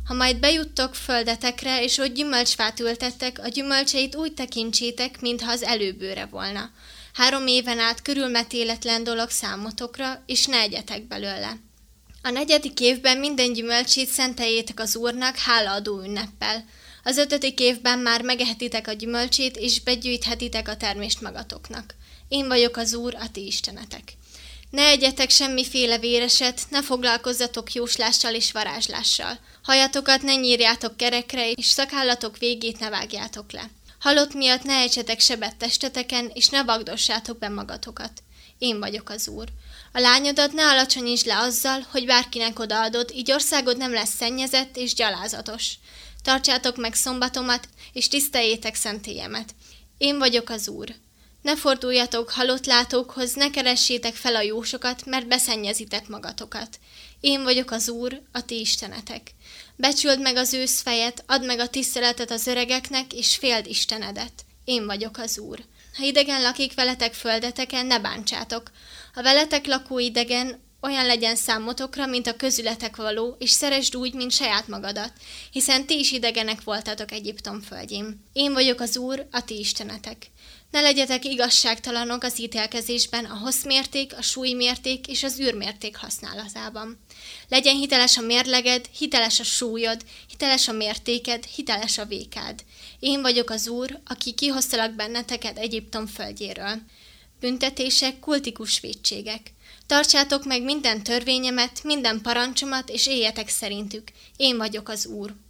Ha majd bejuttok földetekre, és ott gyümölcsfát ültettek, a gyümölcseit úgy tekintsétek, mintha az előbőre volna. 3 éven át körülmetéletlen dolog számotokra, és ne egyetek belőle. A 4. évben minden gyümölcsét szenteljétek az Úrnak hálaadó ünneppel. Az 5. évben már megehetitek a gyümölcsét, és begyűjthetitek a termést magatoknak. Én vagyok az Úr, a ti istenetek. Ne egyetek semmiféle véreset, ne foglalkozzatok jóslással és varázslással. Hajatokat ne nyírjátok kerekre, és szakállatok végét ne vágjátok le. Halott miatt ne ejtsetek sebet testeteken, és ne vagdossátok be magatokat. Én vagyok az Úr. A lányodat ne alacsonyítsd le azzal, hogy bárkinek odaadod, így országod nem lesz szennyezett és gyalázatos. Tartsátok meg szombatomat, és tiszteljétek szentélyemet. Én vagyok az Úr. Ne forduljatok halott látókhoz, ne keressétek fel a jósokat, mert beszennyezitek magatokat. Én vagyok az Úr, a ti istenetek. Becsüld meg az őszfejet, add meg a tiszteletet az öregeknek, és féld Istenedet. Én vagyok az Úr. Ha idegen lakik veletek földeteken, ne bántsátok. A veletek lakó idegen olyan legyen számotokra, mint a közületek való, és szeresd úgy, mint saját magadat, hiszen ti is idegenek voltatok Egyiptom földjén. Én vagyok az Úr, a ti istenetek. Ne legyetek igazságtalanok az ítélkezésben, a hosszmérték, a súlymérték és az űrmérték használatában. Legyen hiteles a mérleged, hiteles a súlyod, hiteles a mértéked, hiteles a vékád. Én vagyok az Úr, aki kihoztalak benneteket Egyiptom földjéről. Büntetések, kultikus vétségek. Tartsátok meg minden törvényemet, minden parancsomat, és éljetek szerintük. Én vagyok az Úr.